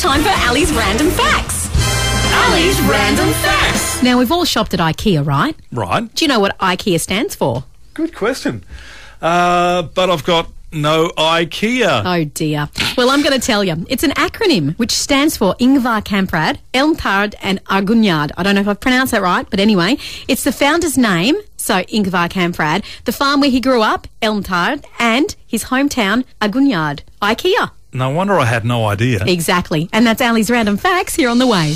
time for Ali's Random Facts. Ali's Random Facts. Now, we've all shopped at IKEA, right? Right. Do you know what IKEA stands for? Good question. But I've got no IKEA. Oh, dear. Well, I'm going to tell you. It's an acronym which stands for Ingvar Kamprad, Elmtard and Agunyard. I don't know if I've pronounced that right, but anyway, it's the founder's name, so Ingvar Kamprad, the farm where he grew up, Elmtard, and his hometown, Agunyard. IKEA. No wonder I had no idea. Exactly. And that's Ali's Random Facts here on The Way.